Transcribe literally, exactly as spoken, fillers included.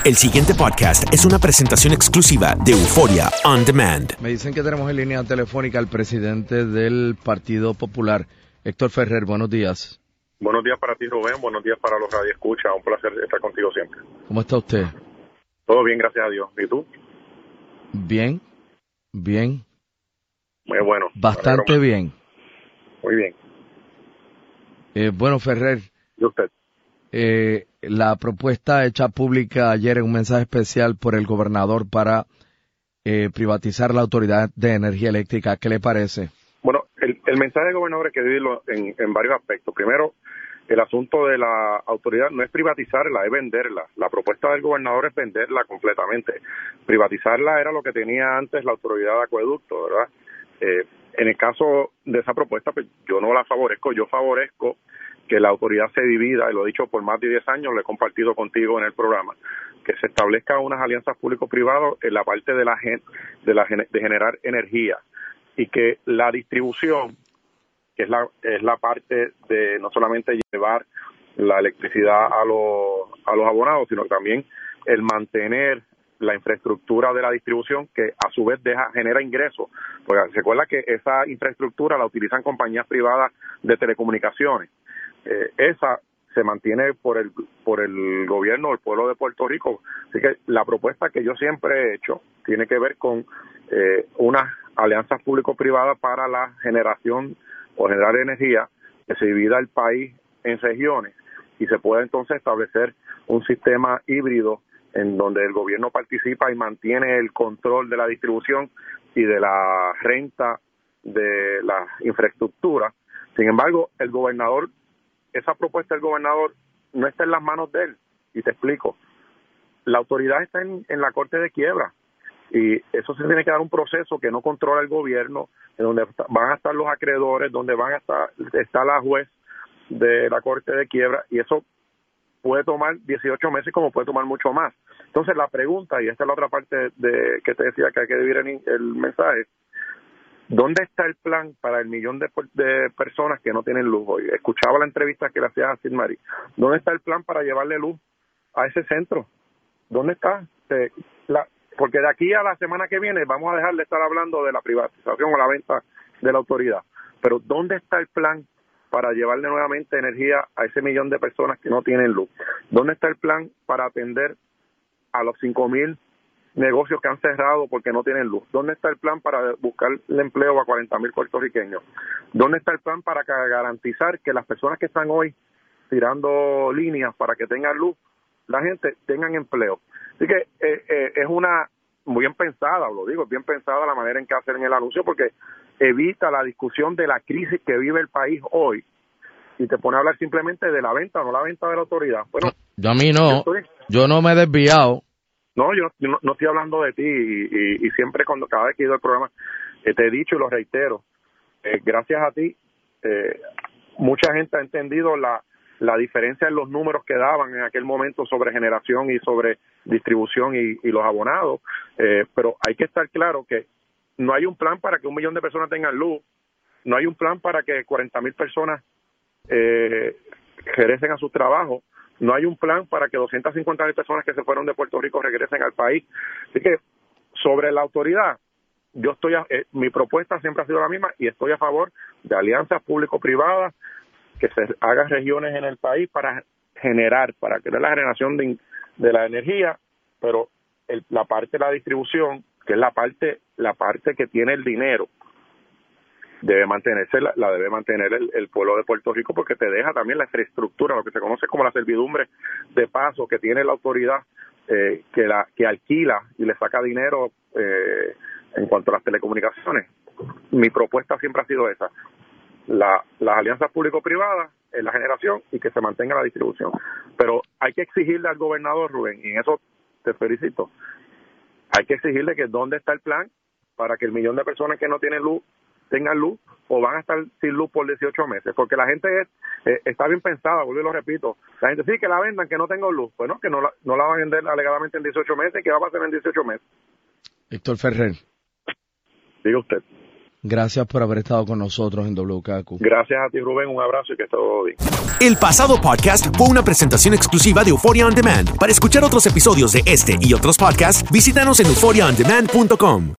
El siguiente podcast es una presentación exclusiva de Euforia On Demand. Me dicen que tenemos en línea telefónica al presidente del Partido Popular, Héctor Ferrer. Buenos días. Buenos días para ti, Rubén. Buenos días para los radioescuchas. Un placer estar contigo siempre. ¿Cómo está usted? Todo bien, gracias a Dios. ¿Y tú? Bien, bien. Muy bueno. Bastante bien. Muy bien. Eh, bueno, Ferrer. ¿Y usted? Eh, la propuesta hecha pública ayer en un mensaje especial por el gobernador para eh, privatizar la Autoridad de Energía Eléctrica, ¿qué le parece? Bueno, el, el mensaje del gobernador hay que dividirlo en, en varios aspectos. Primero, el asunto de la autoridad no es privatizarla, es venderla. La propuesta del gobernador es venderla completamente. Privatizarla era lo que tenía antes la Autoridad de Acueducto, ¿verdad? Eh, en el caso de esa propuesta, pues yo no la favorezco, yo favorezco que la autoridad se divida, y lo he dicho por más de diez años, lo he compartido contigo en el programa, que se establezcan unas alianzas público-privadas en la parte de la, de la de generar energía, y que la distribución, que es la es la parte de no solamente llevar la electricidad a los a los abonados, sino también el mantener la infraestructura de la distribución, que a su vez deja genera ingresos, porque se acuerda que esa infraestructura la utilizan compañías privadas de telecomunicaciones. Eh, esa se mantiene por el por el gobierno del pueblo de Puerto Rico. Así que la propuesta que yo siempre he hecho tiene que ver con eh, unas alianzas público-privadas para la generación o generar energía, que se divida el país en regiones y se pueda entonces establecer un sistema híbrido en donde el gobierno participa y mantiene el control de la distribución y de la renta de la infraestructura. Sin embargo, el gobernador esa propuesta del gobernador no está en las manos de él, y te explico. La autoridad está en, en la Corte de Quiebra, y eso se tiene que dar un proceso que no controla el gobierno, en donde van a estar los acreedores, donde van a estar está la juez de la Corte de Quiebra, y eso puede tomar dieciocho meses como puede tomar mucho más. Entonces la pregunta, y esta es la otra parte de que te decía que hay que dividir el, el mensaje, ¿dónde está el plan para el millón de, de personas que no tienen luz hoy? Escuchaba la entrevista que le hacía a Sid Mari. ¿Dónde está el plan para llevarle luz a ese centro? ¿Dónde está? Eh, la, porque de aquí a la semana que viene vamos a dejar de estar hablando de la privatización o la venta de la autoridad. Pero ¿dónde está el plan para llevarle nuevamente energía a ese millón de personas que no tienen luz? ¿Dónde está el plan para atender a los cinco mil negocios que han cerrado porque no tienen luz? ¿Dónde está el plan para buscar el empleo a cuarenta mil puertorriqueños? ¿Dónde está el plan para garantizar que las personas que están hoy tirando líneas para que tengan luz, la gente tengan empleo? Así que eh, eh, es una muy bien pensada, lo digo, bien pensada la manera en que hacen el anuncio, porque evita la discusión de la crisis que vive el país hoy y te pone a hablar simplemente de la venta, no la venta de la autoridad. Bueno, yo a mí no, yo, estoy, yo no me he desviado. No, yo, yo no, no estoy hablando de ti, y, y, y siempre cuando cada vez que he ido al programa eh, te he dicho y lo reitero, eh, gracias a ti eh, mucha gente ha entendido la, la diferencia en los números que daban en aquel momento sobre generación y sobre distribución y, y los abonados, eh, pero hay que estar claro que no hay un plan para que un millón de personas tengan luz, no hay un plan para que cuarenta mil personas eh, regresen a sus trabajos, no hay un plan para que doscientas cincuenta mil personas que se fueron de Puerto Rico regresen al país. Así que sobre la autoridad, yo estoy a, eh, mi propuesta siempre ha sido la misma, y estoy a favor de alianzas público-privadas, que se hagan regiones en el país para generar, para crear la generación de, de la energía, pero el, la parte de la distribución, que es la parte la parte que tiene el dinero, debe mantenerse, la, la debe mantener el, el pueblo de Puerto Rico, porque te deja también la infraestructura, lo que se conoce como la servidumbre de paso que tiene la autoridad, eh, que la que alquila y le saca dinero eh, en cuanto a las telecomunicaciones. Mi propuesta siempre ha sido esa, la, las alianzas público-privadas en la generación y que se mantenga la distribución. Pero hay que exigirle al gobernador, Rubén, y en eso te felicito, hay que exigirle que dónde está el plan para que el millón de personas que no tienen luz tengan luz, o van a estar sin luz por dieciocho meses, porque la gente es, eh, está bien pensada, vuelvo y lo repito, la gente sí, que la vendan, que no tengo luz, bueno, que no la, no la van a vender alegadamente en dieciocho meses, que va a pasar en dieciocho meses. Héctor Ferrer. Diga usted. Gracias por haber estado con nosotros en W K Q. Gracias a ti, Rubén. Un abrazo y que esté todo bien. El pasado podcast fue una presentación exclusiva de Euphoria On Demand. Para escuchar otros episodios de este y otros podcasts, visítanos en euphoria on demand punto com.